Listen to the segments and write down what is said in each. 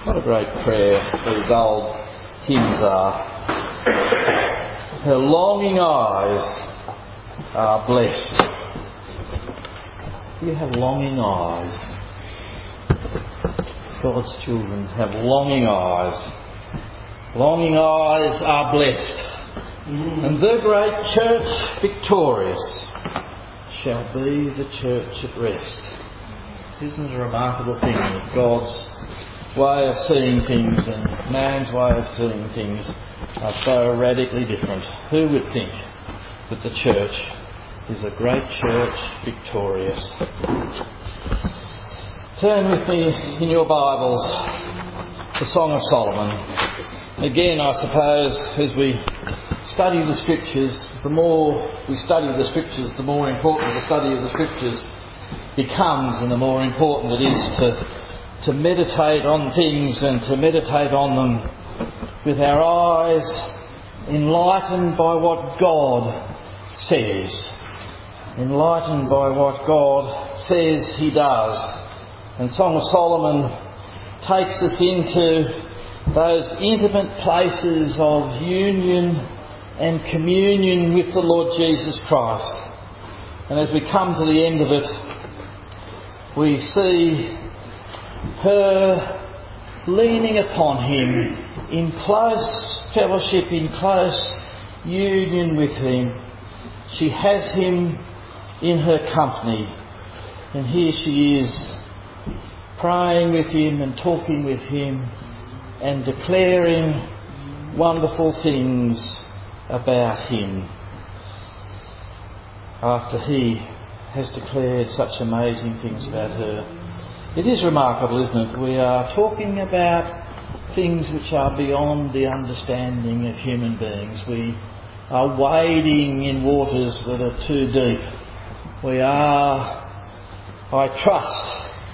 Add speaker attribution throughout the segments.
Speaker 1: What a great prayer these old hymns are. Her longing eyes are blessed. You have longing eyes. God's children have longing eyes. Longing eyes are blessed. And the great church victorious shall be the church at rest. Isn't it a remarkable thing that God's way of seeing things and man's way of seeing things are so radically different? Who would think that the church is a great church victorious? Turn with me in your Bibles to Song of Solomon. Again, I suppose, as we study the Scriptures, the more we study the Scriptures, the more important the study of the Scriptures becomes, and the more important it is to meditate on things and to meditate on them with our eyes enlightened by what God says. Enlightened by what God says He does. And Song of Solomon takes us into those intimate places of union and communion with the Lord Jesus Christ. And as we come to the end of it, we see her leaning upon Him in close fellowship, in close union with Him. She has Him in her company, and here she is praying with Him and talking with Him and declaring wonderful things about Him after He has declared such amazing things about her. It is remarkable, isn't it? We are talking about things which are beyond the understanding of human beings. We are wading in waters that are too deep. We are, I trust,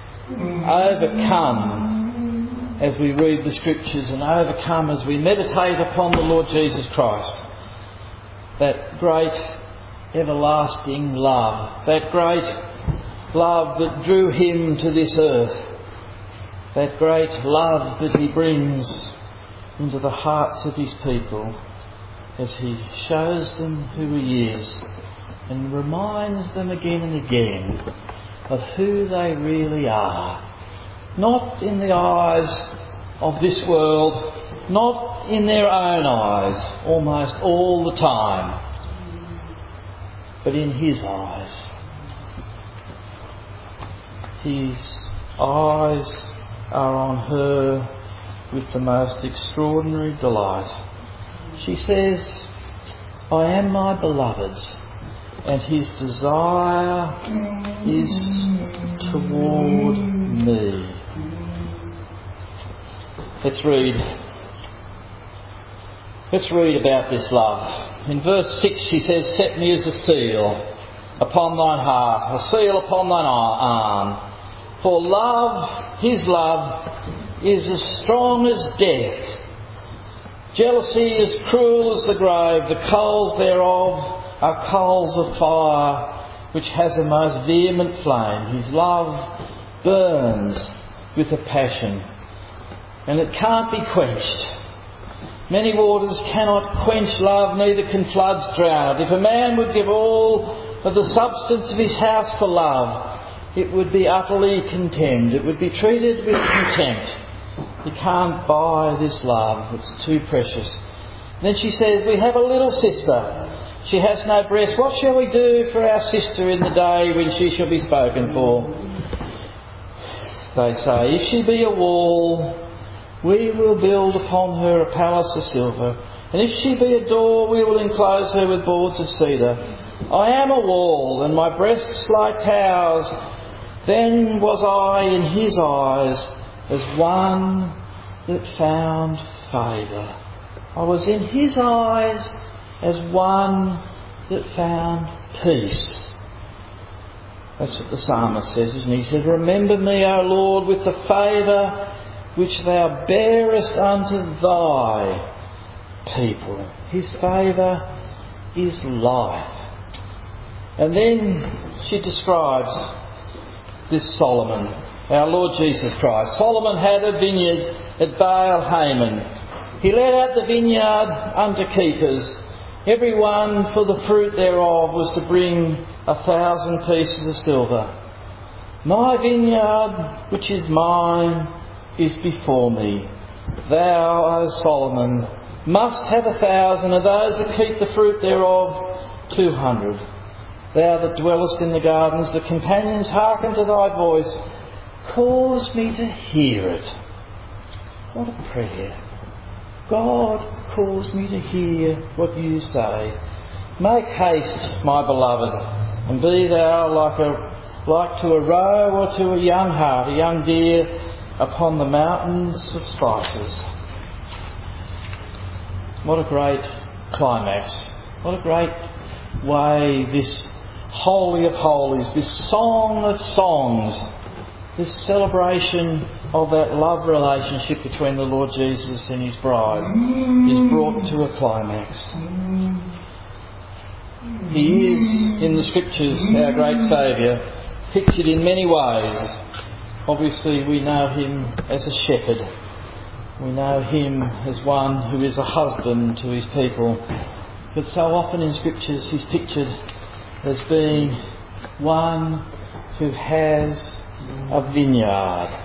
Speaker 1: overcome as we read the Scriptures and overcome as we meditate upon the Lord Jesus Christ. That great everlasting love, that great love that drew Him to this earth, that great love that He brings into the hearts of His people as He shows them who He is and reminds them again and again of who they really are. Not in the eyes of this world, not in their own eyes almost all the time, but in His eyes. His eyes are on her with the most extraordinary delight. She says, I am my beloved's, and his desire is toward me. Let's read about this love. In verse 6 she says, set me as a seal upon thine heart, a seal upon thine arm. For love, His love, is as strong as death. Jealousy is cruel as the grave. The coals thereof are coals of fire, which has a most vehement flame. His love burns with a passion, and it can't be quenched. Many waters cannot quench love, neither can floods drown it. If a man would give all of the substance of his house for love, it would be utterly contemned. It would be treated with contempt. You can't buy this love. It's too precious. Then she says, we have a little sister. She has no breast. What shall we do for our sister in the day when she shall be spoken for? They say, if she be a wall, we will build upon her a palace of silver. And if she be a door, we will enclose her with boards of cedar. I am a wall, and my breasts like towers. Then was I in His eyes as one that found favour. I was in His eyes as one that found peace. That's what the psalmist says, isn't he? He said, remember me, O Lord, with the favour which thou bearest unto thy people. His favour is life. And then she describes this Solomon, our Lord Jesus Christ. Solomon had a vineyard at Baal Hamon. He let out the vineyard unto keepers. Every one for the fruit thereof was to bring 1,000 pieces of silver. My vineyard, which is mine, is before me. Thou, O Solomon, must have 1,000, and those that keep the fruit thereof 200. Thou that dwellest in the gardens, the companions hearken to thy voice. Cause me to hear it. What a prayer. God, cause me to hear what you say. Make haste, my beloved, and be thou like to a roe or to a young hart, a young deer, upon the mountains of spices. What a great climax. What a great way this Holy of Holies, this Song of Songs, this celebration of that love relationship between the Lord Jesus and his bride is brought to a climax. He is, in the Scriptures, our great Saviour, pictured in many ways. Obviously, we know him as a shepherd. We know him as one who is a husband to his people. But so often in Scriptures he's pictured as being one who has a vineyard.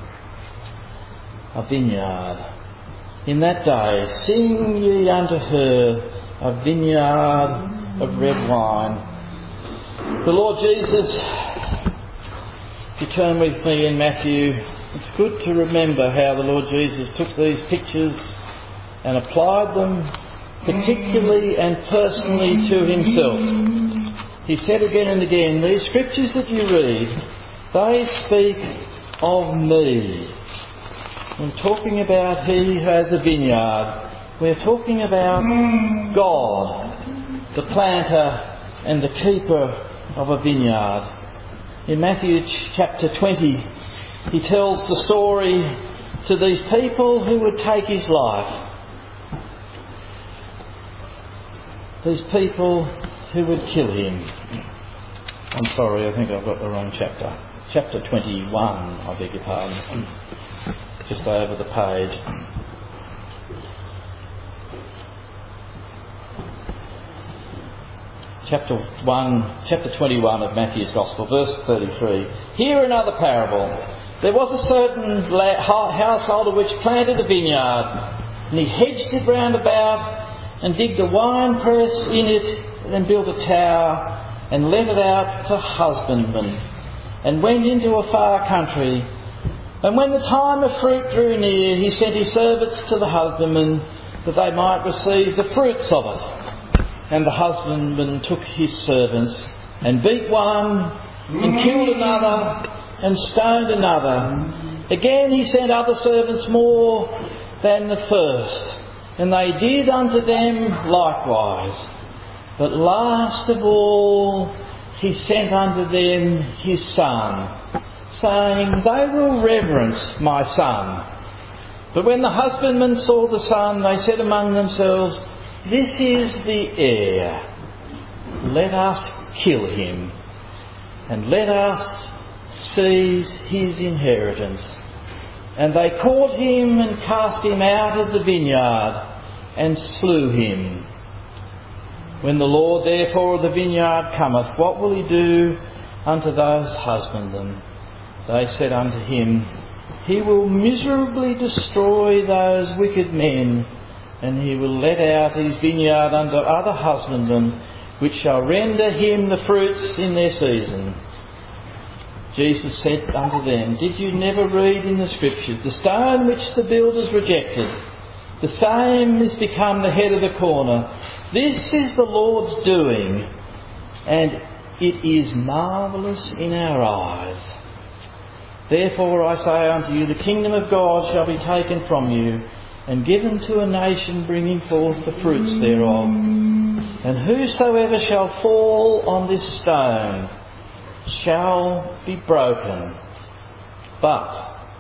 Speaker 1: A vineyard. In that day, sing ye unto her a vineyard of red wine. The Lord Jesus, if you turn with me in Matthew, it's good to remember how the Lord Jesus took these pictures and applied them particularly and personally to himself. He said again and again, these scriptures that you read, they speak of me. When talking about he who has a vineyard, we're talking about God, the planter and the keeper of a vineyard. In Matthew chapter 20, he tells the story to these people who would take his life. These people who would kill him. I'm sorry, I think I've got the wrong chapter. Chapter 21, I beg your pardon. Just over the page. Chapter 21 of Matthew's Gospel, verse 33. Hear another parable. There was a certain householder which planted a vineyard, and he hedged it round about, and digged a wine press in it, and built a tower, and let it out to husbandmen, and went into a far country. And when the time of fruit drew near, he sent his servants to the husbandmen, that they might receive the fruits of it. And the husbandman took his servants, and beat one, and killed another, and stoned another. Again he sent other servants more than the first, and they did unto them likewise. But last of all he sent unto them his son, saying, they will reverence my son. But when the husbandmen saw the son, they said among themselves, this is the heir. Let us kill him, and let us seize his inheritance. And they caught him and cast him out of the vineyard and slew him. When the Lord therefore of the vineyard cometh, what will he do unto those husbandmen? They said unto him, he will miserably destroy those wicked men, and he will let out his vineyard unto other husbandmen, which shall render him the fruits in their season. Jesus said unto them, did you never read in the Scriptures, the stone which the builders rejected, the same is become the head of the corner. This is the Lord's doing, and it is marvellous in our eyes. Therefore I say unto you, the kingdom of God shall be taken from you, and given to a nation bringing forth the fruits thereof. And whosoever shall fall on this stone shall be broken, but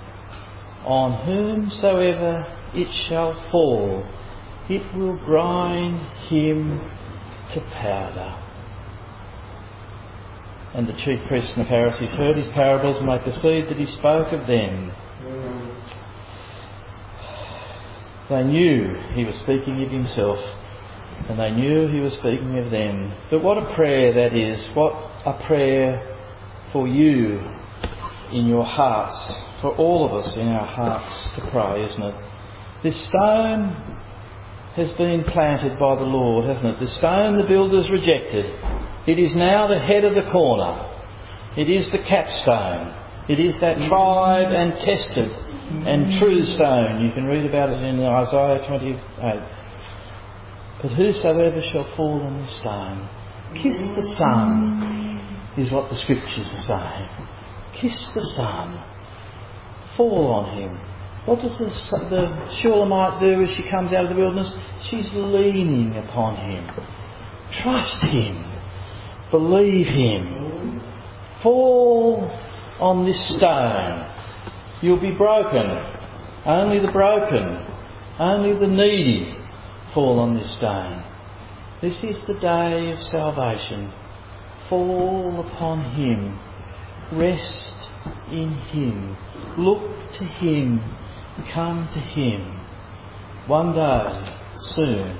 Speaker 1: on whomsoever it shall fall, it will grind him to powder. And the chief priests and the Pharisees heard his parables, and they perceived that he spoke of them. They knew he was speaking of himself, and they knew he was speaking of them. But what a prayer that is. What a prayer for you in your hearts, for all of us in our hearts to pray, isn't it? This stone has been planted by the Lord, hasn't it? The stone the builders rejected. It is now the head of the corner. It is the capstone. It is that tried and tested and true stone. You can read about it in Isaiah 28. But whosoever shall fall on the stone, kiss the Son, is what the Scriptures are saying. Kiss the Son. Fall on him. What does the Shulamite do as she comes out of the wilderness? She's leaning upon him. Trust him. Believe him. Fall on this stone. You'll be broken. Only the broken, only the needy fall on this stone. This is the day of salvation. Fall upon him. Rest in him. Look to him. Come to him. One day, soon,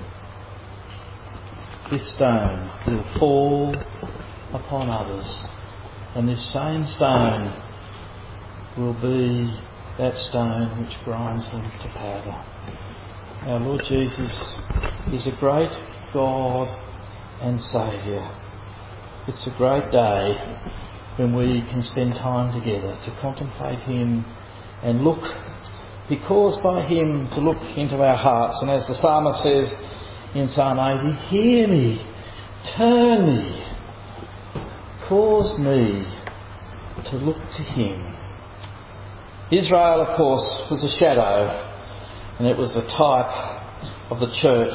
Speaker 1: this stone will fall upon others, and this same stone will be that stone which grinds them to powder. Our Lord Jesus is a great God and Saviour. It's a great day when we can spend time together to contemplate him and look, be caused by him to look into our hearts. And as the psalmist says in Psalm 80, hear me, turn me, cause me to look to him. Israel, of course, was a shadow, and it was a type of the church.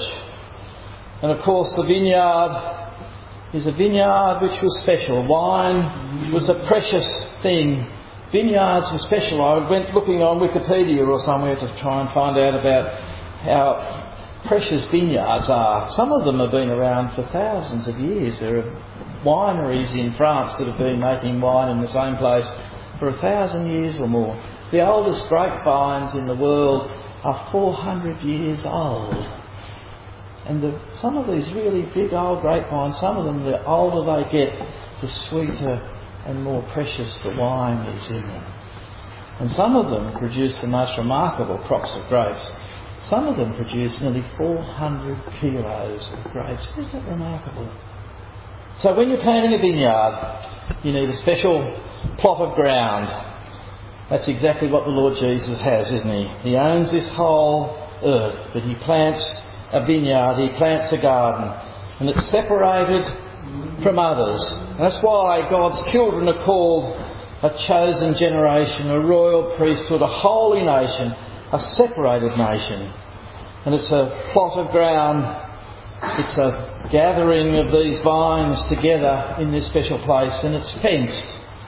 Speaker 1: And of course the vineyard is a vineyard which was special. Wine was a precious thing. Vineyards were special. I went looking on Wikipedia or somewhere to try and find out about how precious vineyards are. Some of them have been around for thousands of years. There are wineries in France that have been making wine in the same place for 1,000 years or more. The oldest grapevines in the world are 400 years old. And some of these really big old grapevines, some of them, the older they get, the sweeter and more precious the wine is in them. And some of them produce the most remarkable crops of grapes. Some of them produce nearly 400 kilos of grapes. Isn't that remarkable? So when you're planting a vineyard, you need a special plot of ground. That's exactly what the Lord Jesus has, isn't he? He owns this whole earth, but he plants a vineyard, he plants a garden, and it's separated from others. And that's why God's children are called a chosen generation, a royal priesthood, a holy nation, a separated nation. And it's a plot of ground, it's a gathering of these vines together in this special place, and it's fenced.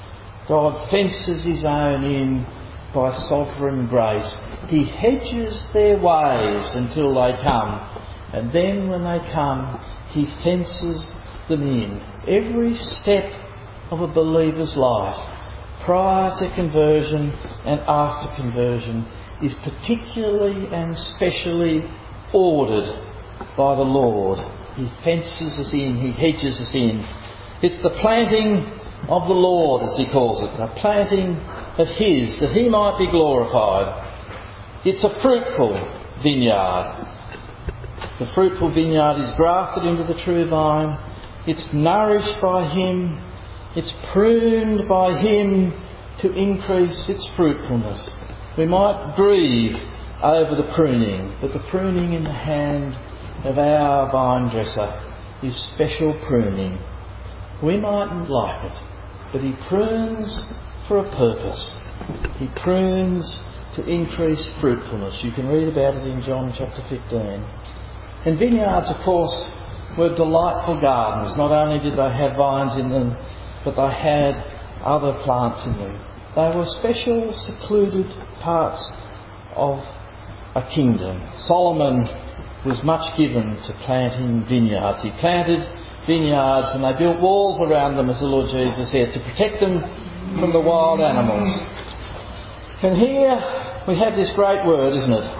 Speaker 1: God fences his own in by sovereign grace. He hedges their ways until they come. And then when they come, he fences them in. Every step of a believer's life, prior to conversion and after conversion, is particularly and specially ordered by the Lord. He fences us in, he hedges us in. It's the planting of the Lord, as he calls it, a planting of his, that he might be glorified. It's a fruitful vineyard. The fruitful vineyard is grafted into the true vine. It's nourished by him. It's pruned by him to increase its fruitfulness. We might grieve over the pruning, but the pruning in the hand of our vine dresser is special pruning. We mightn't like it, but he prunes for a purpose. He prunes to increase fruitfulness. You can read about it in John chapter 15. And vineyards, of course, were delightful gardens. Not only did they have vines in them, but they had other plants in them. They were special, secluded parts of a kingdom. Solomon was much given to planting vineyards. He planted vineyards and they built walls around them, as the Lord Jesus said, to protect them from the wild animals. And here we have this great word, isn't it?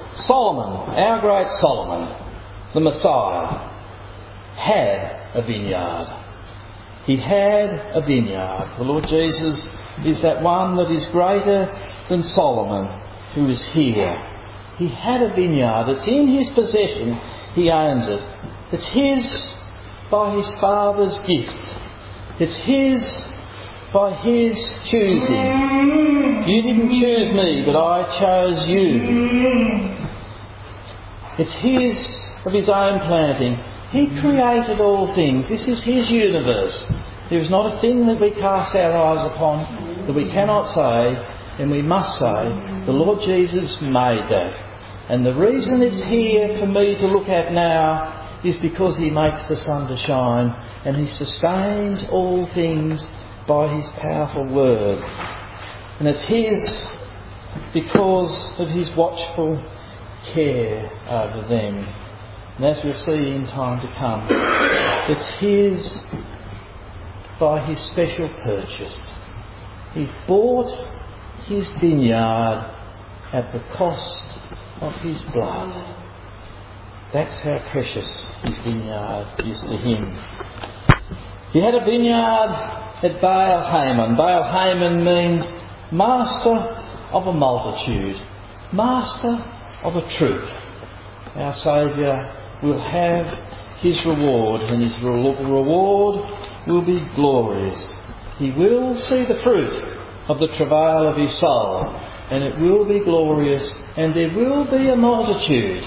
Speaker 1: Solomon, our great Solomon, the Messiah, had a vineyard. He had a vineyard. The Lord Jesus is that one that is greater than Solomon, who is here. He had a vineyard. It's in his possession. He owns it. It's his by his Father's gift. It's his by his choosing. You didn't choose me, but I chose you. It's his of his own planting. He created all things. This is his universe. There is not a thing that we cast our eyes upon that we cannot say, and we must say, the Lord Jesus made that. And the reason it's here for me to look at now is because he makes the sun to shine, and he sustains all things by his powerful word. And it's his because of his watchful care over them. And as we'll see in time to come, it's his by his special purchase. He's bought his vineyard at the cost of his blood. That's how precious his vineyard is to him. He had a vineyard at Baal Hamon. Baal Hamon means master of a multitude, master of a troop. Our Saviour will have his reward, and his reward will be glorious. He will see the fruit of the travail of his soul, and it will be glorious, and there will be a multitude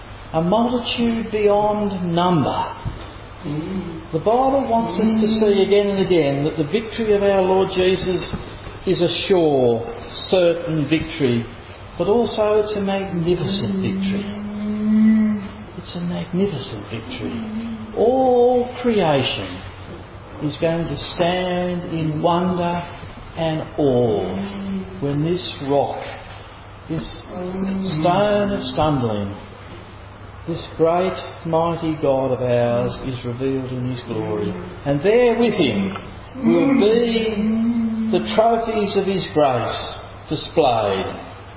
Speaker 1: beyond number. The Bible wants us to see again and again that the victory of our Lord Jesus is a sure, certain victory, but also it's a magnificent victory. It's a magnificent victory. All creation is going to stand in wonder and awe when this rock, this stone of stumbling, this great mighty God of ours is revealed in his glory. And there with him will be the trophies of his grace displayed.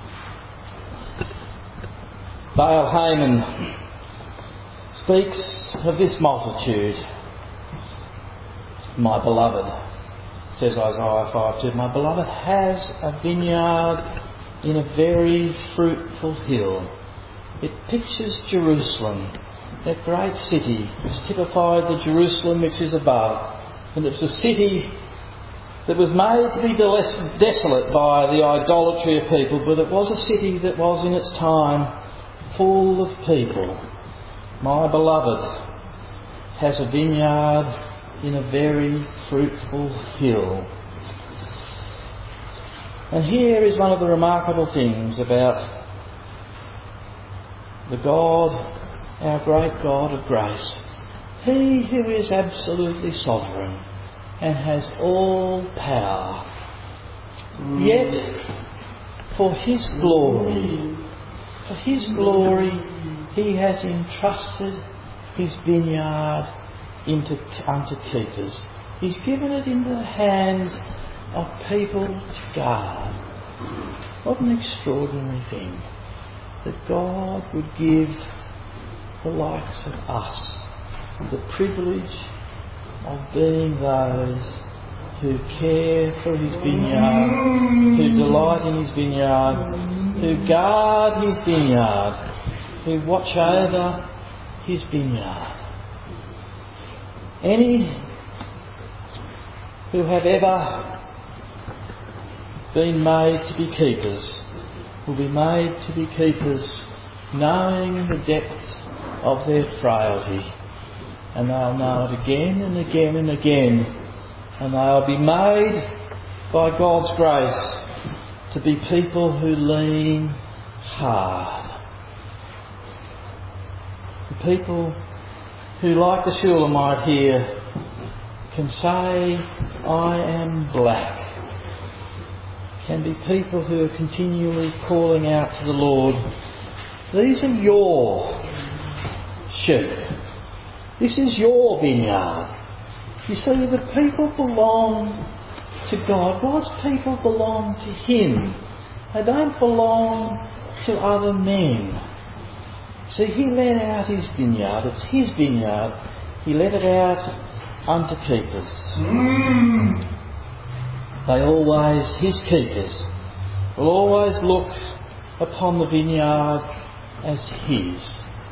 Speaker 1: Baal Hamon speaks of this multitude. My beloved, says Isaiah 5:2, my beloved has a vineyard in a very fruitful hill. It pictures Jerusalem, that great city, which typified the Jerusalem which is above. And it was a city that was made to be desolate by the idolatry of people, but it was a city that was in its time full of people. My beloved has a vineyard in a very fruitful hill. And here is one of the remarkable things about the God, our great God of grace. He who is absolutely sovereign and has all power. Yet, for his glory, he has entrusted his vineyard unto keepers. He's given it into the hands of people to guard. What an extraordinary thing that God would give the likes of us the privilege of being those who care for his vineyard, who delight in his vineyard, who guard his vineyard, who watch over his vineyard. Any who have ever been made to be keepers will be made to be keepers knowing the depth of their frailty, and they'll know it again and again and again, and they'll be made by God's grace to be people who lean hard. The people who, like the Shulamite here, can say, I am black, can be people who are continually calling out to the Lord, these are your sheep. This is your vineyard. You see, the people belong to God. God's people belong to him. They don't belong to other men. See, he let out his vineyard. It's his vineyard. He let it out unto keepers. They always, his keepers, will always look upon the vineyard as his.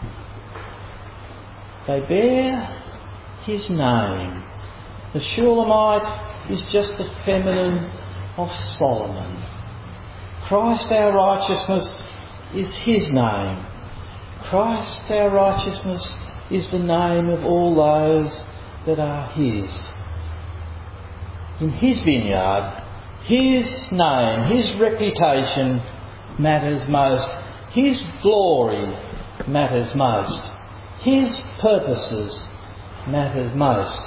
Speaker 1: They bear his name. The Shulamite is just the feminine of Solomon. Christ our righteousness is his name. Christ our righteousness is the name of all those that are his. In his vineyard, his name, his reputation matters most. His glory matters most. His purposes matter most.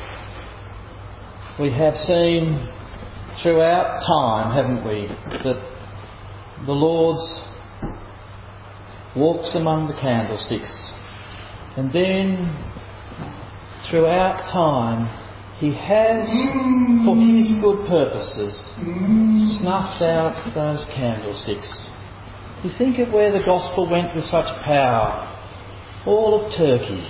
Speaker 1: We have seen throughout time, haven't we, that the Lord walks among the candlesticks, and then throughout time he has, for his good purposes, snuffed out those candlesticks. You think of where the gospel went with such power. All of Turkey.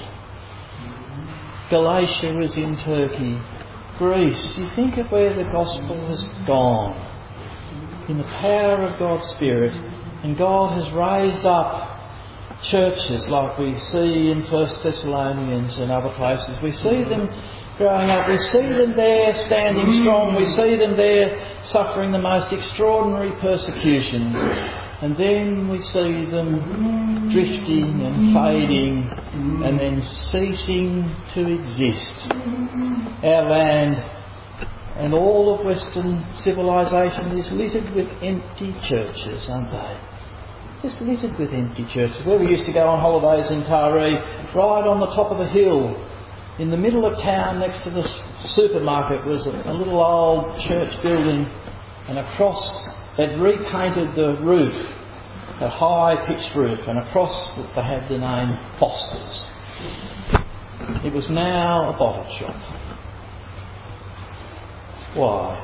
Speaker 1: Galatia was in Turkey. Greece. You think of where the gospel has gone in the power of God's Spirit, and God has raised up churches like we see in 1 Thessalonians and other places. We see them growing up. We see them there standing strong. We see them there suffering the most extraordinary persecution. And then we see them drifting and fading and then ceasing to exist. Our land and all of Western civilization is littered with empty churches, aren't they? Just littered with empty churches. Where we used to go on holidays in Taree, right on the top of a hill, in the middle of town next to the supermarket was a little old church building, and across they'd repainted the roof, a high-pitched roof, and across it they had the name Foster's. It was now a bottle shop. Why?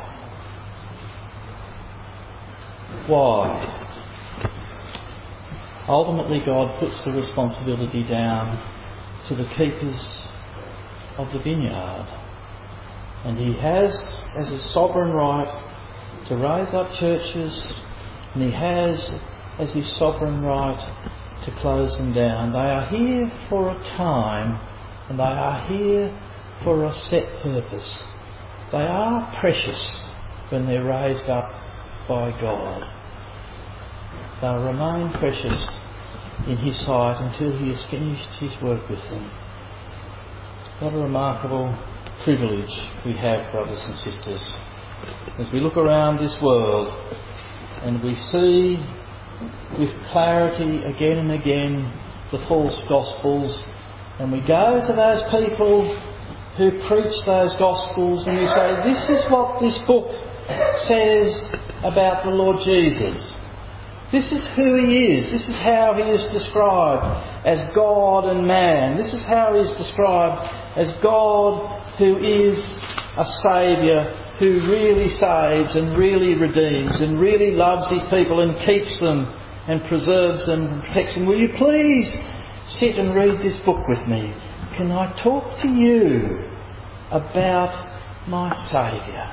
Speaker 1: Why? Ultimately, God puts the responsibility down to the keepers of the vineyard. And he has, as a sovereign right, to raise up churches, and he has, as his sovereign right, to close them down. They are here for a time, and they are here for a set purpose. They are precious when they're raised up by God. They'll remain precious in his sight until he has finished his work with them. What a remarkable privilege we have, brothers and sisters, as we look around this world and we see with clarity again and again the false gospels, and we go to those people who preach those gospels and we say, this is what this book says about the Lord Jesus. This is who he is. This is how he is described as God and man. This is how he is described as God who is a saviour, who really saves and really redeems and really loves his people and keeps them and preserves them and protects them. Will you please sit and read this book with me? Can I talk to you about my Saviour?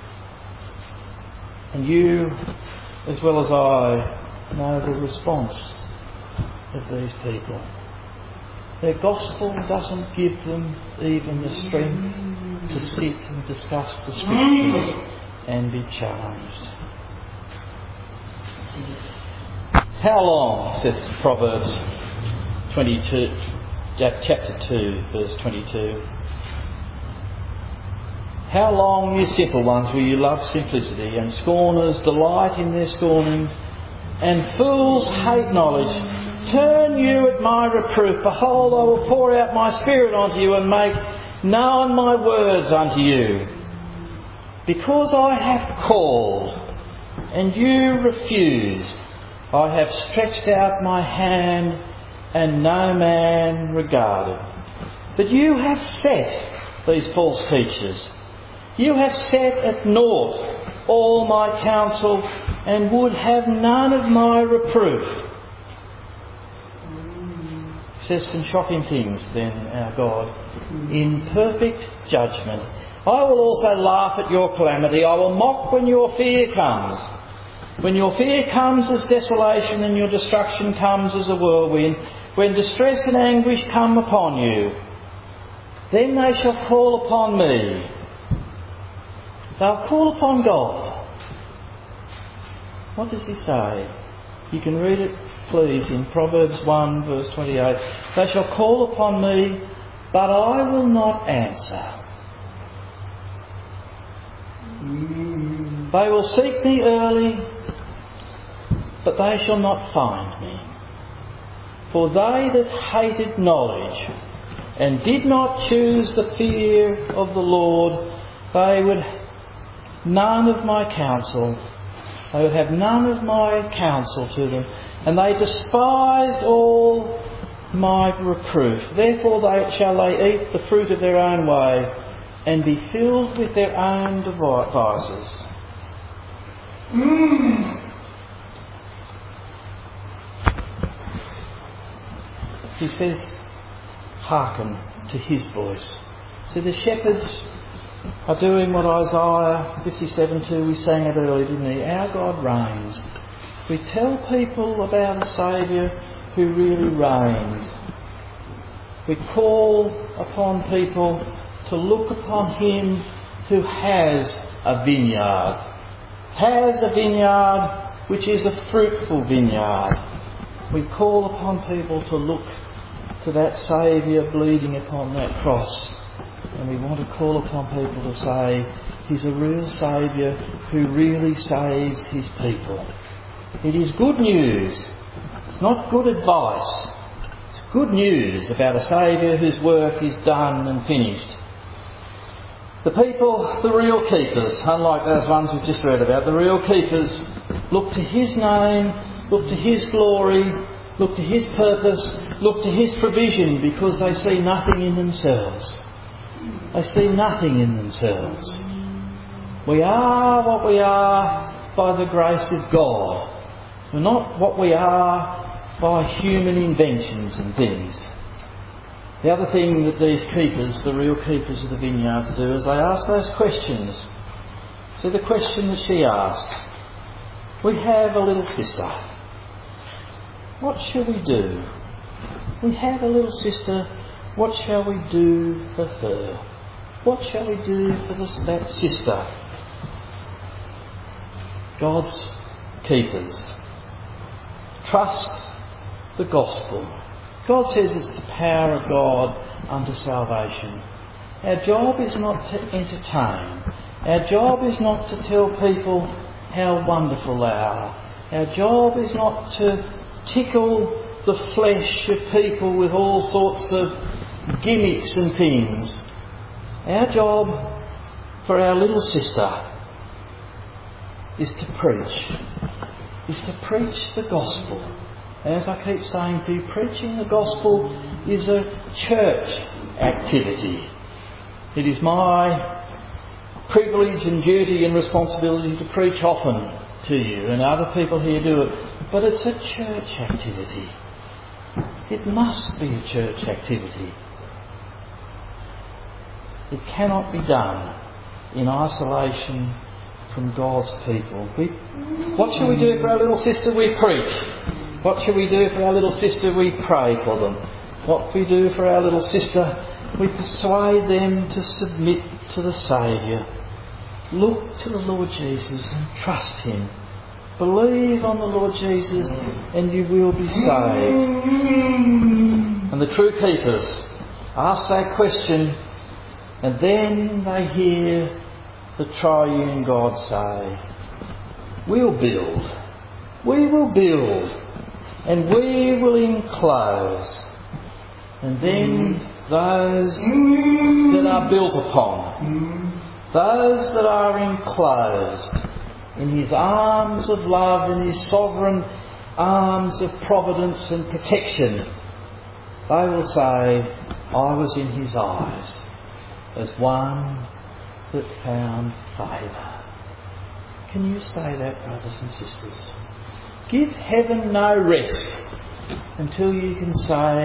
Speaker 1: And you, as well as I, know the response of these people. Their gospel doesn't give them even the strength to sit and discuss the scriptures and be challenged. How long, says Proverbs 22, chapter 2, verse 22. How long, you simple ones, will you love simplicity, and scorners delight in their scorning, and fools hate knowledge? Turn you at my reproof. Behold, I will pour out my spirit unto you and make known my words unto you. Because I have called and you refused, I have stretched out my hand and no man regarded. But you have set these false teachers. You have set at naught all my counsel and would have none of my reproof. says some shocking things then, our God. In perfect judgment. I will also laugh at your calamity. I will mock when your fear comes. When your fear comes as desolation and your destruction comes as a whirlwind, when distress and anguish come upon you, then they shall call upon me. They'll call upon God. What does he say? You can read it, please, in Proverbs 1 verse 28. They shall call upon me, but I will not answer. They will seek me early, but they shall not find me. For they that hated knowledge and did not choose the fear of the Lord, they would none of my counsel. They would have none of my counsel to them, and they despised all my reproof. Therefore shall they eat the fruit of their own way, and be filled with their own devices. He says, hearken to his voice. So the shepherds are doing what Isaiah 57:2, we sang it earlier, didn't he? Our God reigns. We tell people about a Saviour who really reigns. We call upon people to look upon him who has a vineyard. Has a vineyard which is a fruitful vineyard. We call upon people to look to that Saviour bleeding upon that cross. And we want to call upon people to say, he's a real Saviour who really saves his people. It is good news. It's not good advice. It's good news about a Saviour whose work is done and finished. The people, the real keepers, unlike those ones we've just read about, the real keepers look to his name, look to his glory, look to his purpose, look to his provision, because they see nothing in themselves. They see nothing in themselves. We are what we are by the grace of God. We're not what we are by human inventions and things. The other thing that these keepers, the real keepers of the vineyards, do is they ask those questions. See the question that she asked. We have a little sister. What shall we do? We have a little sister. What shall we do for her? What shall we do for that sister? God's keepers. Trust the gospel. God says it's the power of God unto salvation. Our job is not to entertain. Our job is not to tell people how wonderful they are. Our job is not to tickle the flesh of people with all sorts of gimmicks and things. Our job for our little sister is to preach. Is to preach the gospel. As I keep saying to you, preaching the gospel is a church activity. It is my privilege and duty and responsibility to preach often to you, and other people here do it. But it's a church activity. It must be a church activity. It cannot be done in isolation from God's people. What shall we do for our little sister? We preach. What shall we do for our little sister? We pray for them. What we do for our little sister? We persuade them to submit to the Saviour. Look to the Lord Jesus and trust him. Believe on the Lord Jesus and you will be saved. And the true keepers ask that question, and then they hear the triune God say, we'll build. We will build. And we will enclose. And then those that are built upon, those that are enclosed in his arms of love, in his sovereign arms of providence and protection, they will say, I was in his eyes as one that found favour. Can you say that, brothers and sisters? Give heaven no rest until you can say,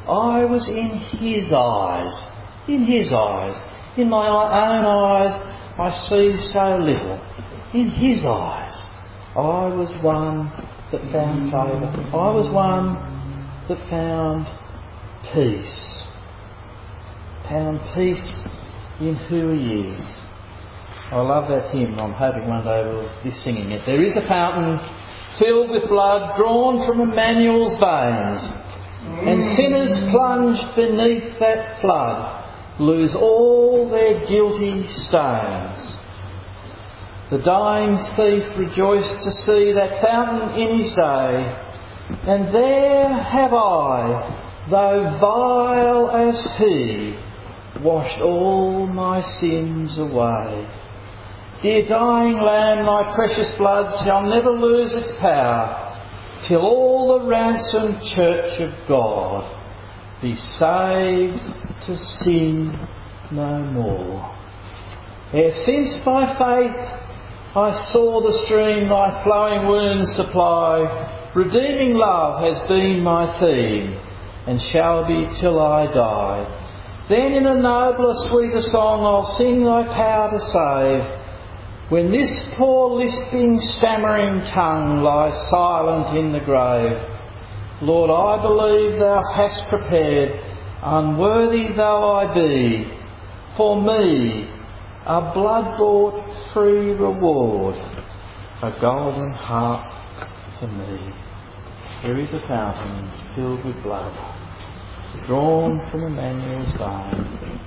Speaker 1: I was in His eyes. In His eyes. In my own eyes, I see so little. In His eyes, I was one that found favour. I was one that found peace. Found peace in who He is. I love that hymn. I'm hoping one day we'll be singing it. There is a fountain filled with blood drawn from Emmanuel's veins, and sinners plunged beneath that flood lose all their guilty stains. The dying thief rejoiced to see that fountain in his day, and there have I, though vile as he, washed all my sins away. Dear dying Lamb, thy precious blood shall never lose its power, till all the ransomed church of God be saved to sin no more. Ere since by faith I saw the stream thy flowing wounds supply, redeeming love has been my theme, and shall be till I die. Then in a nobler, sweeter song I'll sing thy power to save, when this poor lisping, stammering tongue lies silent in the grave. Lord, I believe thou hast prepared, unworthy though I be, for me a blood-bought free reward, a golden harp for me. There is a fountain filled with blood, drawn from Emmanuel's vein.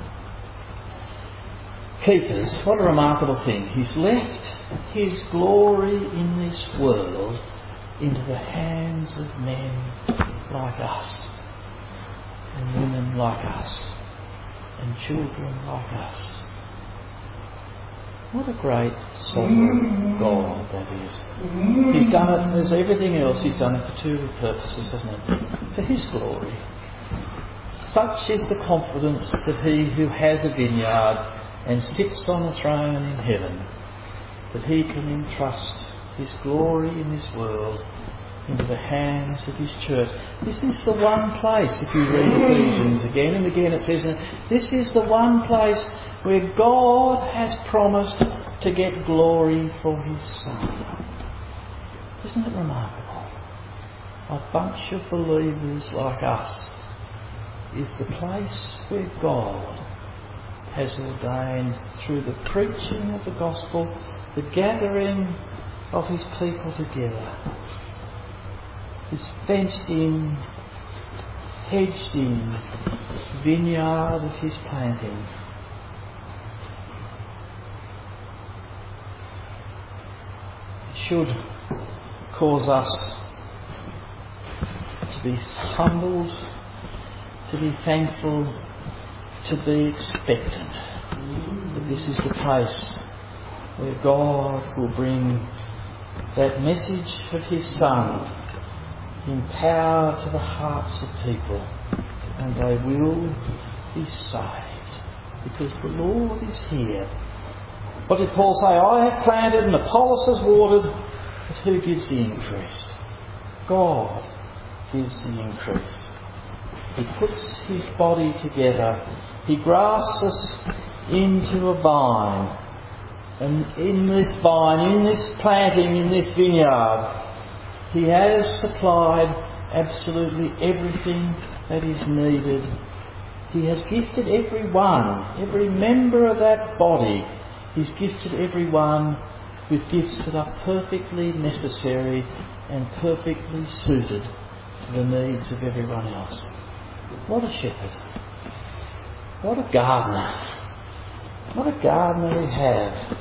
Speaker 1: Keepers, what a remarkable thing. He's left His glory in this world into the hands of men like us, and women like us, and children like us. What a great sovereign God that is. He's done it as everything else. He's done it for two purposes, hasn't He? For His glory. Such is the confidence that he who has a vineyard and sits on a throne in heaven, that he can entrust His glory in this world into the hands of His church. This is the one place, if you read Ephesians again and again, it says, this is the one place where God has promised to get glory for His Son. Isn't it remarkable? A bunch of believers like us is the place where God has ordained, through the preaching of the gospel, the gathering of His people together. This fenced in, hedged in vineyard of His planting. It should cause us to be humbled, to be thankful, to be expectant that this is the place where God will bring that message of His Son in power to the hearts of people, and they will be saved because the Lord is here. What did Paul say? I have planted and Apollos has watered, but who gives the increase? God gives the increase. He puts His body together. He grafts us into a vine. And in this vine, in this planting, in this vineyard, He has supplied absolutely everything that is needed. He has gifted every member of that body. He's gifted everyone with gifts that are perfectly necessary and perfectly suited to the needs of everyone else. What a shepherd. What a gardener. What a gardener we have.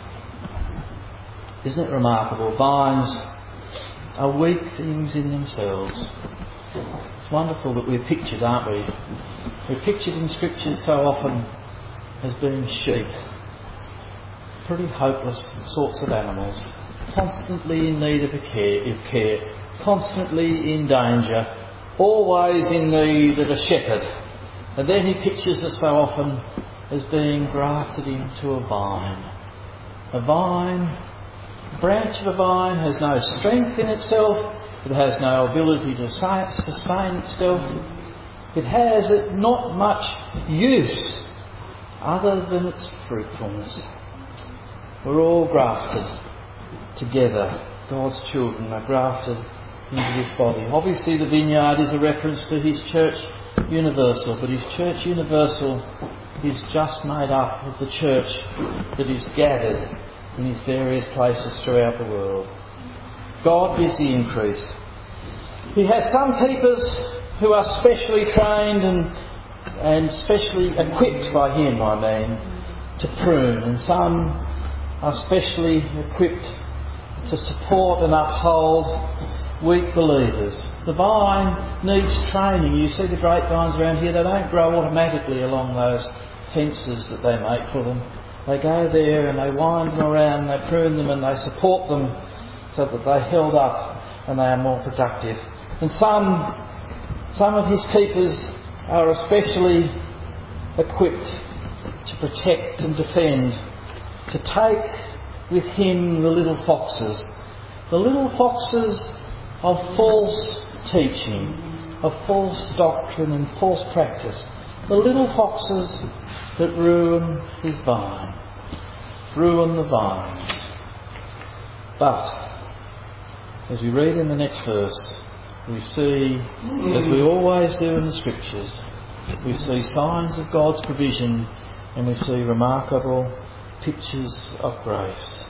Speaker 1: Isn't it remarkable? Vines are weak things in themselves. It's wonderful that we're pictured, aren't we? We're pictured in Scripture so often as being sheep. Pretty hopeless sorts of animals. Constantly in need of care. Constantly in danger. Always in need of a shepherd. And then He pictures us so often as being grafted into a vine. A branch of a vine has no strength in itself. It has no ability to sustain itself. It has not much use other than its fruitfulness. We're all grafted together. God's children are grafted into this body. Obviously the vineyard is a reference to his church universal, but his church universal is just made up of the church that is gathered in his various places throughout the world. God gives the increase. He has some keepers who are specially trained and specially equipped by him, to prune, and some are specially equipped to support and uphold weak believers. The vine needs training. You see the grapevines around here, they don't grow automatically along those fences that they make for them. They go there and they wind them around and they prune them and they support them so that they're held up and they are more productive. And some of his keepers are especially equipped to protect and defend, to take with him the little foxes of false teaching, of false doctrine and false practice, the little foxes that ruin his vine, ruin the vines. But as we read in the next verse, we see, as we always do in the Scriptures, we see signs of God's provision and we see remarkable pictures of grace.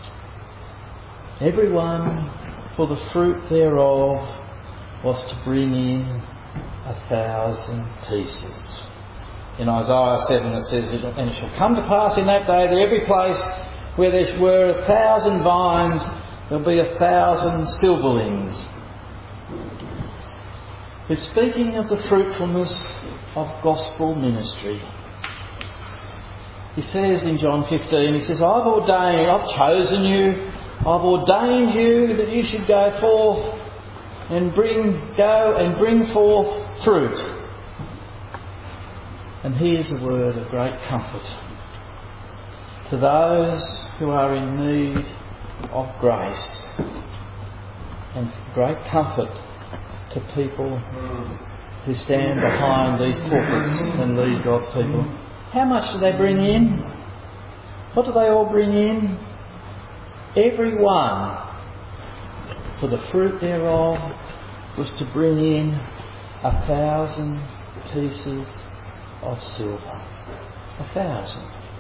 Speaker 1: Everyone for the fruit thereof was to bring in 1,000 pieces. In Isaiah 7 it says, "And it shall come to pass in that day that every place where there were 1,000 vines, there'll be 1,000 silverlings." It's speaking of the fruitfulness of gospel ministry. He says in John 15, he says, I've chosen you, I've ordained you that you should go forth and bring forth fruit. And here's a word of great comfort to those who are in need of grace, and great comfort to people who stand behind these pulpits and lead God's people. How much do they bring in? What do they all bring in? Every one, for the fruit thereof, was to bring in 1,000 pieces of silver. 1,000.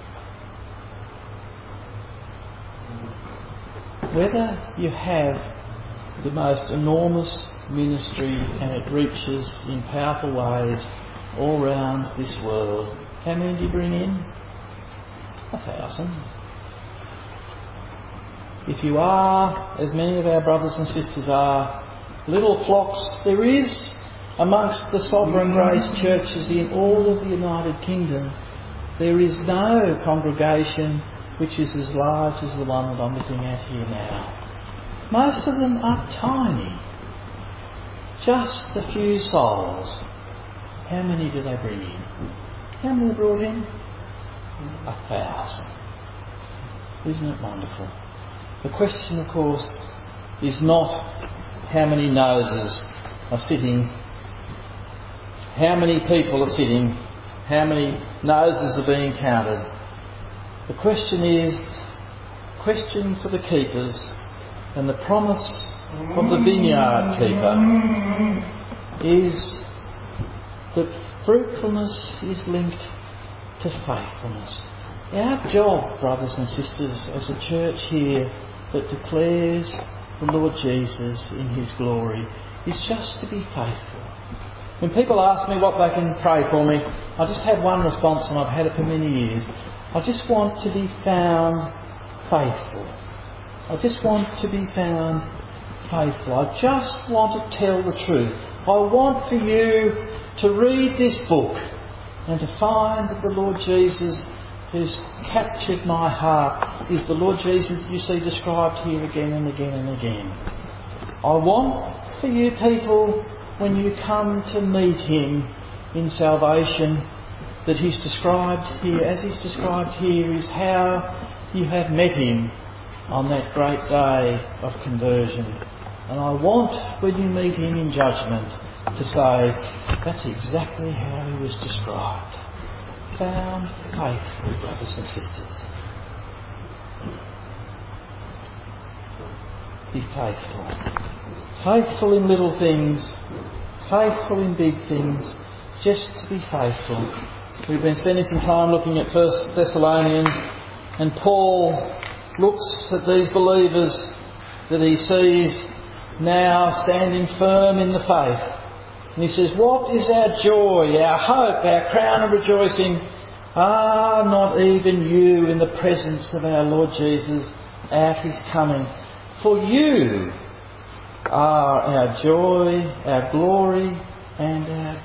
Speaker 1: Whether you have the most enormous ministry and it reaches in powerful ways all round this world, how many do you bring in? 1,000. If you are, as many of our brothers and sisters are, little flocks, there is amongst the Sovereign Grace churches in all of the United Kingdom, there is no congregation which is as large as the one that I'm looking at here now. Most of them are tiny. Just a few souls. How many do they bring in? How many are brought in? 1,000. Isn't it wonderful? The question, of course, is not how many noses are sitting, how many people are sitting, how many noses are being counted. The question for the keepers, and the promise of the vineyard keeper is that fruitfulness is linked to faithfulness. Our job, brothers and sisters, as a church here that declares the Lord Jesus in his glory, is just to be faithful. When people ask me what they can pray for me, I just have one response, and I've had it for many years. I just want to be found faithful. I just want to be found faithful. I just want to tell the truth. I want for you to read this book and to find that the Lord Jesus who's captured my heart is the Lord Jesus you see described here again and again and again. I want for you people, when you come to meet him in salvation, that he's described here, as he's described here, is how you have met him on that great day of conversion. And I want, when you meet him in judgment, to say that's exactly how he was described. Found faithful, brothers and sisters. Be faithful. Faithful in little things, faithful in big things, just to be faithful. We've been spending some time looking at 1 Thessalonians, and Paul looks at these believers that he sees now standing firm in the faith. And he says, what is our joy, our hope, our crown of rejoicing? Are not even you in the presence of our Lord Jesus at his coming? For you are our joy, our glory, and our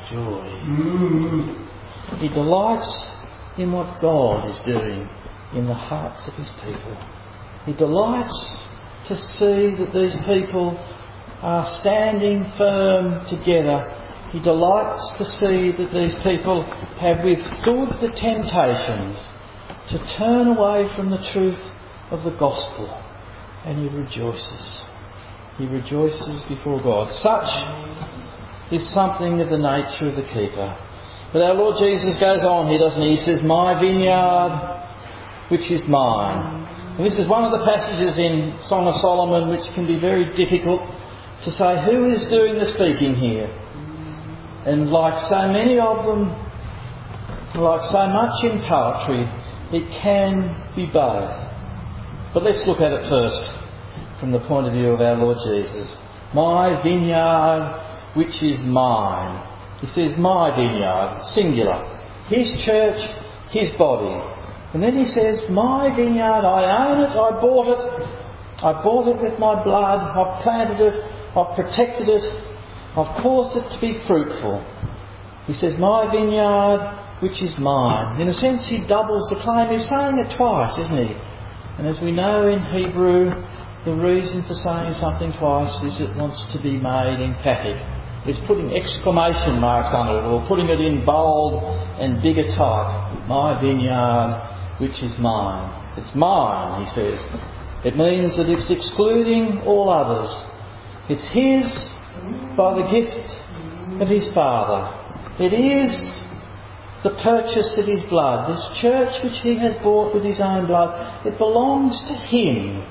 Speaker 1: joy. He delights in what God is doing in the hearts of his people. He delights to see that these people are standing firm together. He delights to see that these people have withstood the temptations to turn away from the truth of the gospel, and he rejoices. He rejoices before God. Such is something of the nature of the keeper. But our Lord Jesus goes on here, doesn't he? He says, my vineyard, which is mine. And this is one of the passages in Song of Solomon which can be very difficult to say who is doing the speaking here. And like so many of them, like so much in poetry, it can be both. But let's look at it first from the point of view of our Lord Jesus. My vineyard, which is mine. He says, my vineyard, singular. His church, his body. And then he says, my vineyard, I own it, I bought it. I bought it with my blood, I've planted it, I've protected it, I've caused it to be fruitful. He says, my vineyard, which is mine. In a sense, he doubles the claim. He's saying it twice, isn't he? And as we know in Hebrew, the reason for saying something twice is it wants to be made emphatic. It's putting exclamation marks under it, or putting it in bold and bigger type. My vineyard, which is mine. It's mine, he says. It means that it's excluding all others. It's his by the gift of his Father. It is the purchase of his blood. This church which he has bought with his own blood, it belongs to him.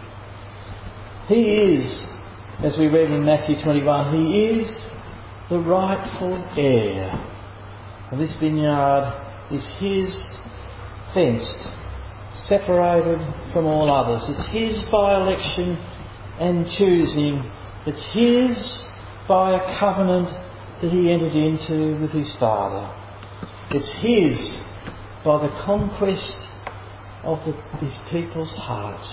Speaker 1: He is, as we read in Matthew 21, he is the rightful heir. And this vineyard is his, fenced, separated from all others. It's his by election and choosing. It's his by a covenant that he entered into with his Father. It's his by the conquest of his people's hearts.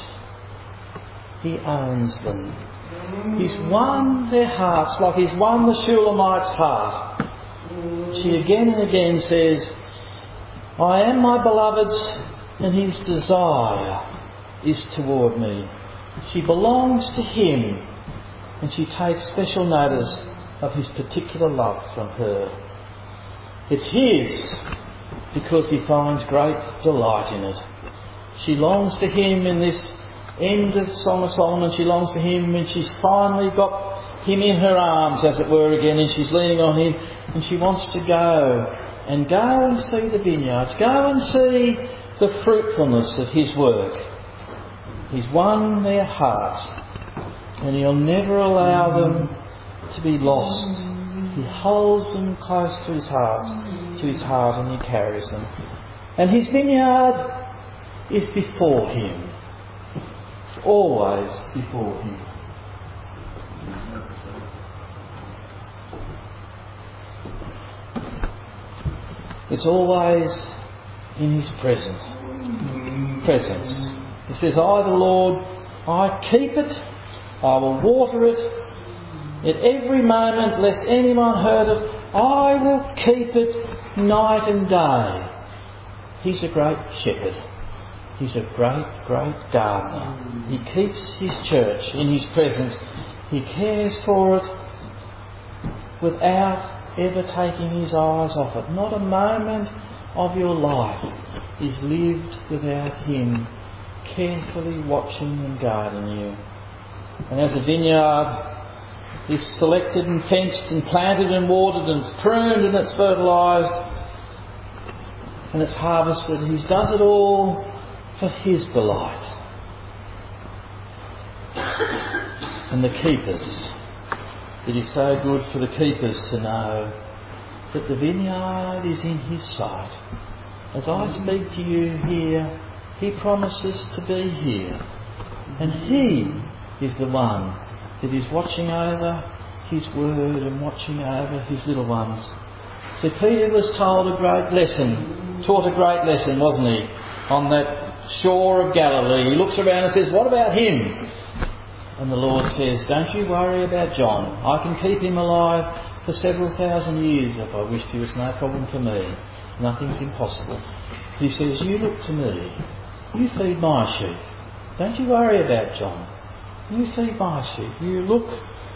Speaker 1: He owns them. He's won their hearts like he's won the Shulamite's heart. She again and again says, I am my beloved's, and his desire is toward me. She belongs to him, and she takes special notice of his particular love from her. It's his because he finds great delight in it. She longs for him in this end of Song of Solomon. She longs for him when she's finally got him in her arms, as it were, again, and she's leaning on him, and she wants to go and see the vineyards, go and see the fruitfulness of his work. He's won their hearts, and he'll never allow them to be lost. He holds them close to his heart, and he carries them. And his vineyard is before him, always before him. It's always in his presence. He says, I, the Lord, I keep it, I will water it, at every moment, lest anyone hurt it, I will keep it night and day. He's a great shepherd. He's a great, great gardener. He keeps his church in his presence. He cares for it without ever taking his eyes off it. Not a moment of your life is lived without him carefully watching and guarding you. And as a vineyard is selected and fenced and planted and watered and it's pruned and it's fertilised and it's harvested. He does it all for His delight. And the keepers, it is so good for the keepers to know that the vineyard is in His sight. As I speak to you here, He promises to be here. And He is the one that is watching over His word and watching over His little ones. So Peter was taught a great lesson, wasn't he? On that shore of Galilee. He looks around and says, what about him? And the Lord says, don't you worry about John. I can keep him alive for several thousand years if I wished to. It's no problem for me. Nothing's impossible. He says, you look to me. You feed my sheep. Don't you worry about John. You feed my sheep. You look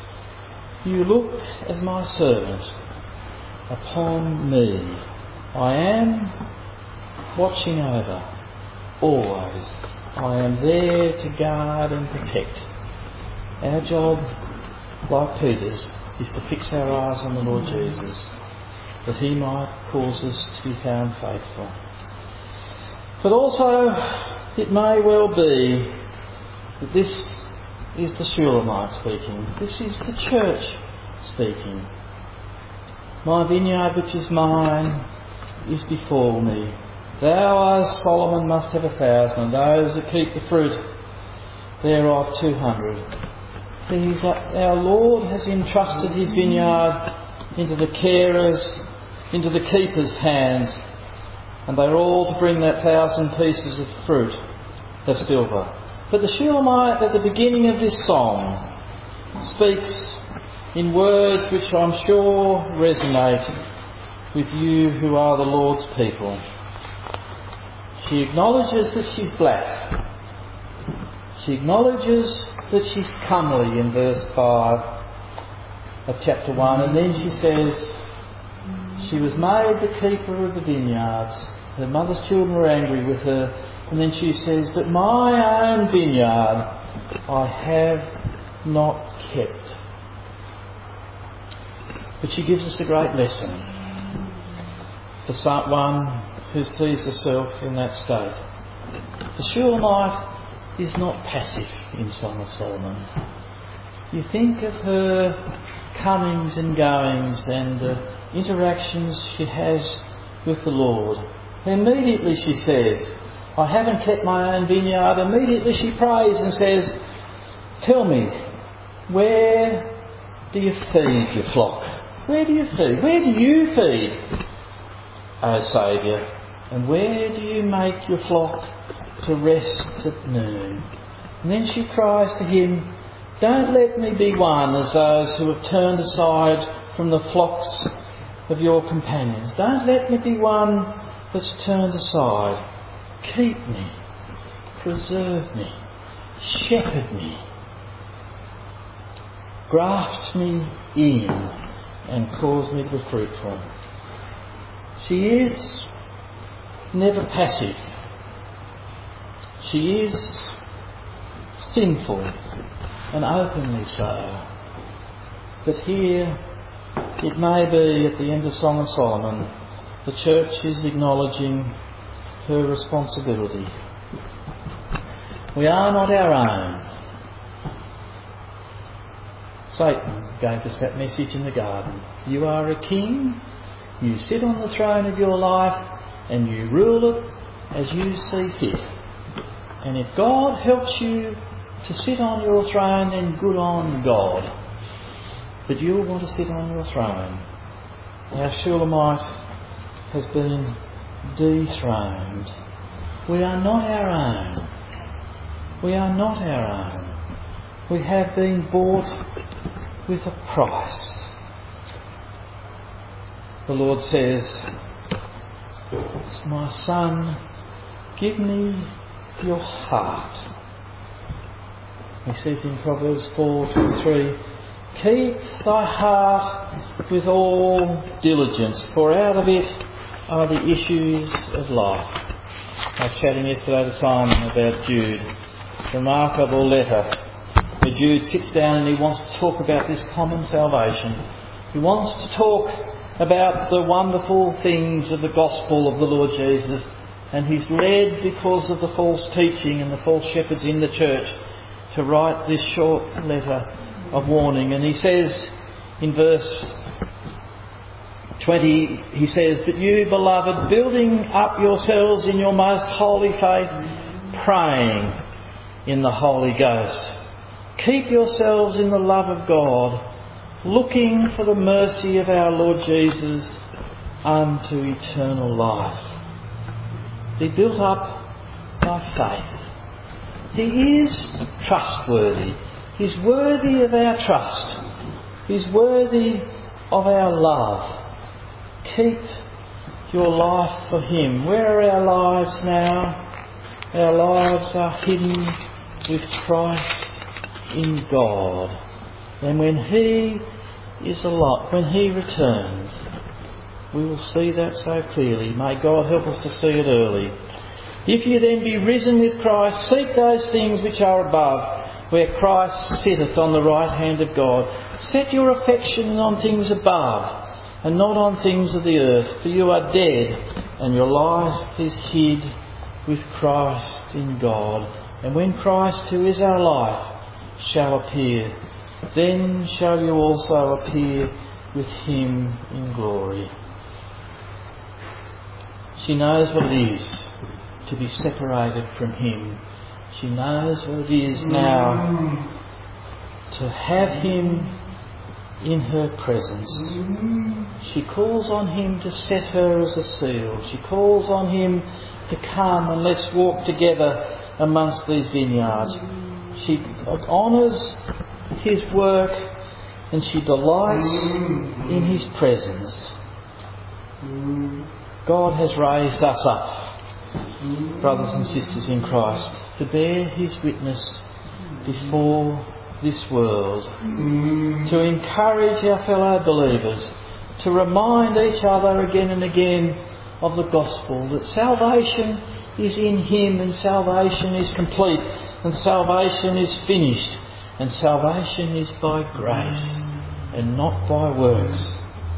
Speaker 1: as my servant upon me. I am watching over always. I am there to guard and protect. Our job, like Peter's, is to fix our eyes on the Lord Jesus, that He might cause us to be found faithful. But also, it may well be that this is the Shulamite speaking. This is the church speaking. My vineyard which is mine is before me. Thou, as Solomon, must have 1,000, and those that keep the fruit thereof 200. Our Lord has entrusted His vineyard into the carers, into the keepers' hands, and they're all to bring that 1,000 pieces of fruit of silver. But the Shulamite at the beginning of this song speaks in words which I'm sure resonate with you who are the Lord's people. She acknowledges that she's black. She acknowledges that she's comely in verse 5 of chapter 1. And then she says, she was made the keeper of the vineyards. Her mother's children were angry with her. And then she says, but my own vineyard I have not kept. But she gives us a great lesson for someone who sees herself in that state. The Shulamite is not passive in Song of Solomon. You think of her comings and goings and the interactions she has with the Lord. Immediately she says, I haven't kept my own vineyard. Immediately she prays and says, tell me, where do you feed your flock? Where do you feed? Where do you feed, O Saviour? And where do you make your flock to rest at noon? And then she cries to Him, don't let me be one as those who have turned aside from the flocks of your companions. Don't let me be one that's turned aside. Keep me, preserve me, shepherd me, graft me in and cause me to be fruitful. She is never passive. She is sinful and openly so. But here it may be at the end of Song of Solomon, the church is acknowledging her responsibility. We are not our own. Satan gave us that message in the garden. You are a king, you sit on the throne of your life and you rule it as you see fit. And if God helps you to sit on your throne, then good on God. But you'll want to sit on your throne. Our Shulamite has been dethroned. We are not our own. We are not our own. We have been bought with a price. The Lord says, my son, give me your heart. He says in Proverbs 4:3, keep thy heart with all diligence, for out of it are the issues of life. I was chatting yesterday to Simon about Jude. Remarkable letter where Jude sits down and he wants to talk about this common salvation. He wants to talk about the wonderful things of the gospel of the Lord Jesus. And he's led, because of the false teaching and the false shepherds in the church, to write this short letter of warning. And he says in verse 20, he says, "But you, beloved, building up yourselves in your most holy faith, praying in the Holy Ghost. Keep yourselves in the love of God, looking for the mercy of our Lord Jesus unto eternal life." Be built up by faith. He is trustworthy. He's worthy of our trust. He's worthy of our love. Keep your life for Him. Where are our lives now? Our lives are hidden with Christ in God. And when He is alive, when He returns, we will see that so clearly. May God help us to see it early. "If you then be risen with Christ, seek those things which are above, where Christ sitteth on the right hand of God. Set your affections on things above, and not on things of the earth. For you are dead, and your life is hid with Christ in God. And when Christ, who is our life, shall appear, then shall you also appear with Him in glory." She knows what it is to be separated from Him. She knows what it is now to have Him in her presence. She calls on Him to set her as a seal. She calls on Him to come and let's walk together amongst these vineyards. She honours His work and she delights in His presence. God has raised us up, brothers and sisters in Christ, to bear His witness before this world, to encourage our fellow believers, to remind each other again and again of the gospel, that salvation is in Him and salvation is complete and salvation is finished and salvation is by grace and not by works.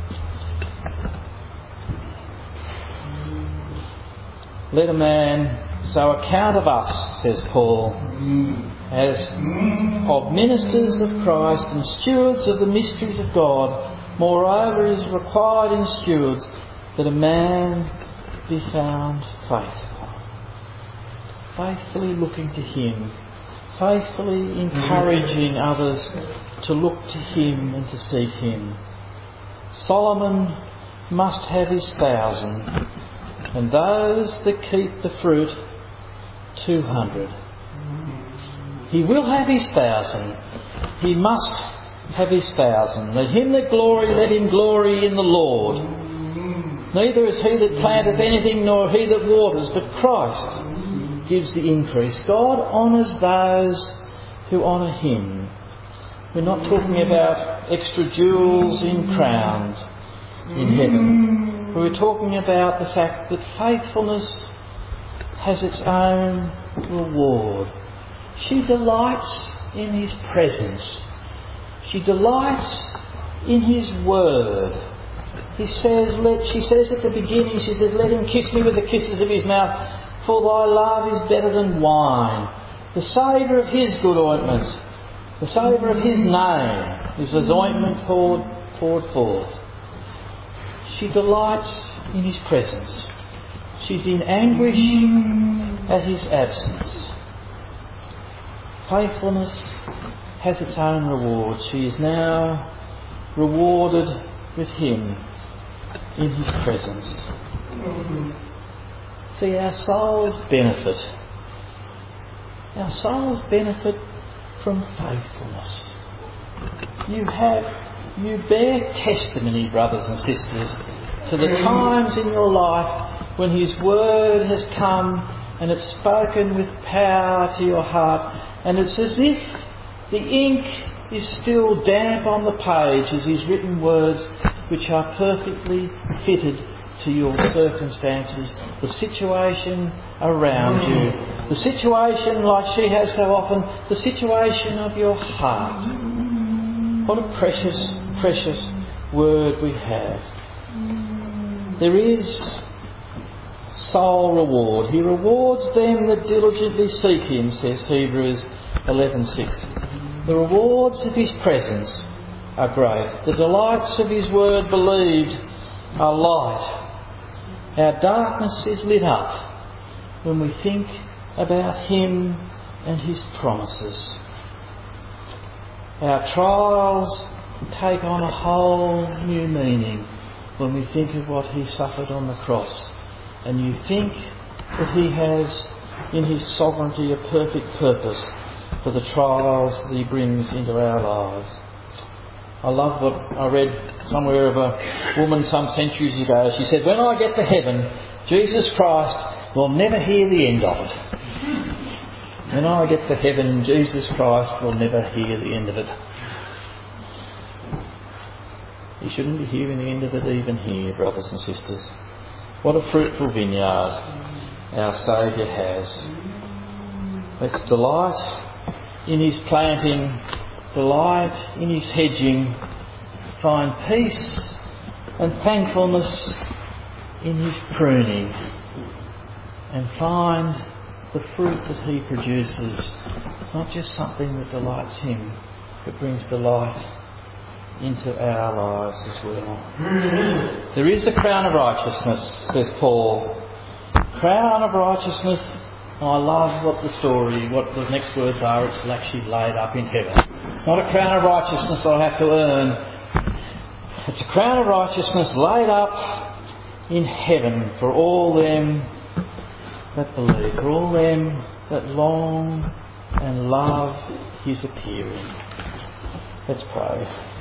Speaker 1: "Let a man so account of us," says Paul, "as of ministers of Christ and stewards of the mysteries of God. Moreover, it is required in stewards that a man be found faithful." Faithfully looking to Him, faithfully encouraging others to look to Him and to seek Him. Solomon must have his 1,000, and those that keep the fruit 200. He will have his 1,000. He must have his 1,000. "Let him that glory, let him glory in the Lord. Neither is he that planteth anything, nor he that waters, but Christ gives the increase." God honours those who honour Him. We're not talking about extra jewels in crowns in heaven. We're talking about the fact that faithfulness has its own reward. She delights in His presence. She delights in His word. She says at the beginning, she says, "Let him kiss me with the kisses of his mouth, for thy love is better than wine." The savour of His good ointment, the savour of His name is as ointment poured forth. She delights in His presence. She's in anguish at His absence. Faithfulness has its own reward. She is now rewarded with Him in His presence. See, our souls benefit. Our souls benefit from faithfulness. You bear testimony, brothers and sisters, to the times in your life when His word has come and it's spoken with power to your heart, and it's as if the ink is still damp on the page as His written words, which are perfectly fitted to your circumstances, the situation around you, the situation, like she has so often, the situation of your heart. What a precious, precious word we have. There is soul reward. He rewards them that diligently seek Him, says Hebrews 11:6. The rewards of His presence are great. The delights of His word believed are light. Our darkness is lit up when we think about Him and His promises. Our trials take on a whole new meaning when we think of what He suffered on the cross, and you think that He has in His sovereignty a perfect purpose for the trials that He brings into our lives. I love what I read somewhere of a woman some centuries ago. She said, "When I get to heaven, Jesus Christ will never hear the end of it." When I get to heaven, Jesus Christ will never hear the end of it. He shouldn't be hearing the end of it even here, brothers and sisters. What a fruitful vineyard our Saviour has. Let's delight in His planting, delight in His hedging, find peace and thankfulness in His pruning, and find the fruit that He produces, not just something that delights Him, but brings delight into our lives as well. There is a crown of righteousness, says Paul. Crown of righteousness. I love what the next words are. It's actually laid up in heaven. It's not a crown of righteousness that I have to earn. It's a crown of righteousness laid up in heaven for all them that believe, for all them that long and love His appearing. Let's pray.